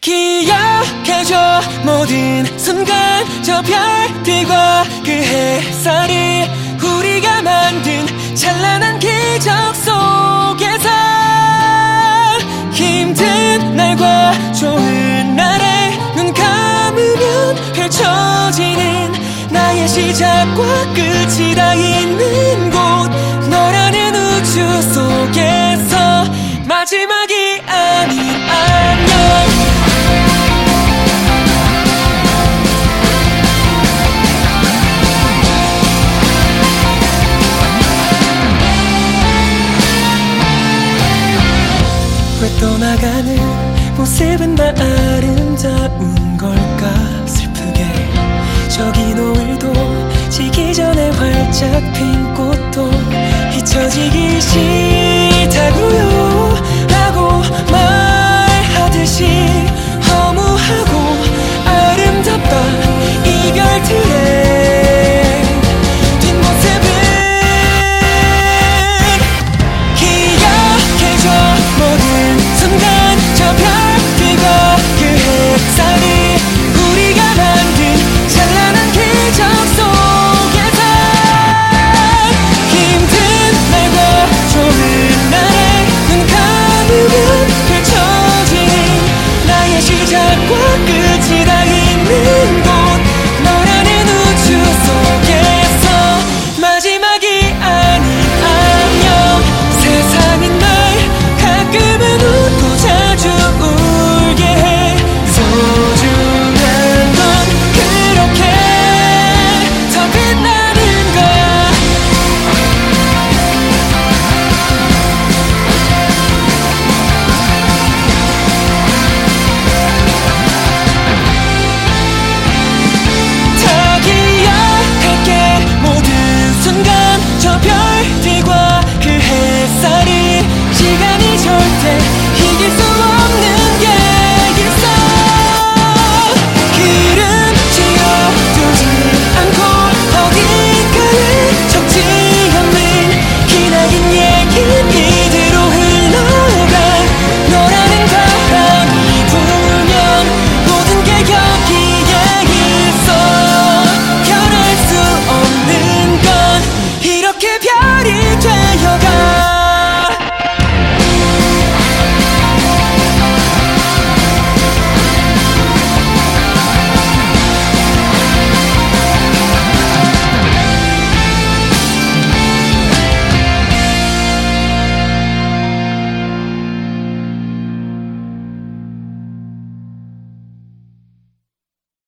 기억해줘 모든 순간 저 별들과 그 햇살이 우리가 만든 찬란한 기적 속에서 힘든 날과 좋은 날에 눈 감으면 펼쳐지는 나의 시작과 끝이 다 있는 곳 너라는 우주 속에서 마지막이 아닌 안녕. 왜 떠나가는 모습은 다 아름다운 걸까 슬프게 저기 노을도 지기 전에 활짝 핀 꽃도 잊혀지기 싫다고요 라고 말하듯이 허무하고 아름답던 이별들의 뒷모습은 기억해줘 모든 순간 저 별들과 그 햇살이 우리가 만든 찬란한 기적 속에서 힘든 날과 좋은 날에 눈 감으면 펼쳐지는 나의 시작과 끝